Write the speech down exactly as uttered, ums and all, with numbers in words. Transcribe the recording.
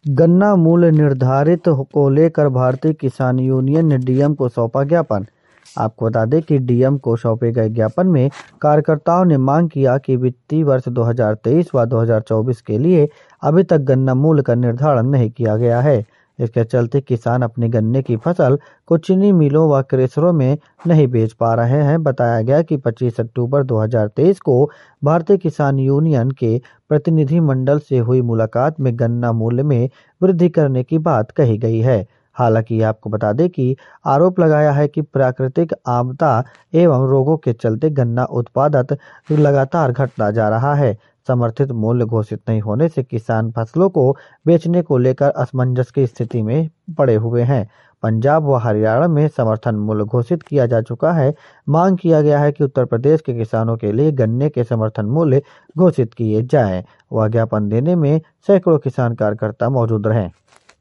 गन्ना मूल्य निर्धारित को लेकर भारतीय किसान यूनियन ने डीएम को सौंपा ज्ञापन। आपको बता दें कि डीएम को सौंपे गए ज्ञापन में कार्यकर्ताओं ने मांग किया कि वित्तीय वर्ष दो हज़ार तेईस व दो हज़ार चौबीस के लिए अभी तक गन्ना मूल्य का निर्धारण नहीं किया गया है। इसके चलते किसान अपने गन्ने की फसल को चीनी मिलों व क्रेशरों में नहीं बेच पा रहे हैं। बताया गया कि पच्चीस अक्टूबर दो हज़ार तेईस को भारतीय किसान यूनियन के प्रतिनिधि मंडल से हुई मुलाकात में गन्ना मूल्य में वृद्धि करने की बात कही गई है। हालांकि आपको बता दें कि आरोप लगाया है कि प्राकृतिक आपदा एवं रोगों के चलते गन्ना उत्पादन लगातार घटता जा रहा है। समर्थित मूल्य घोषित नहीं होने से किसान फसलों को बेचने को लेकर असमंजस की स्थिति में पड़े हुए हैं। पंजाब व हरियाणा में समर्थन मूल्य घोषित किया जा चुका है। मांग किया गया है कि उत्तर प्रदेश के किसानों के लिए गन्ने के समर्थन मूल्य घोषित किए जाएं। वह ज्ञापन देने में सैकड़ों किसान कार्यकर्ता मौजूद रहे।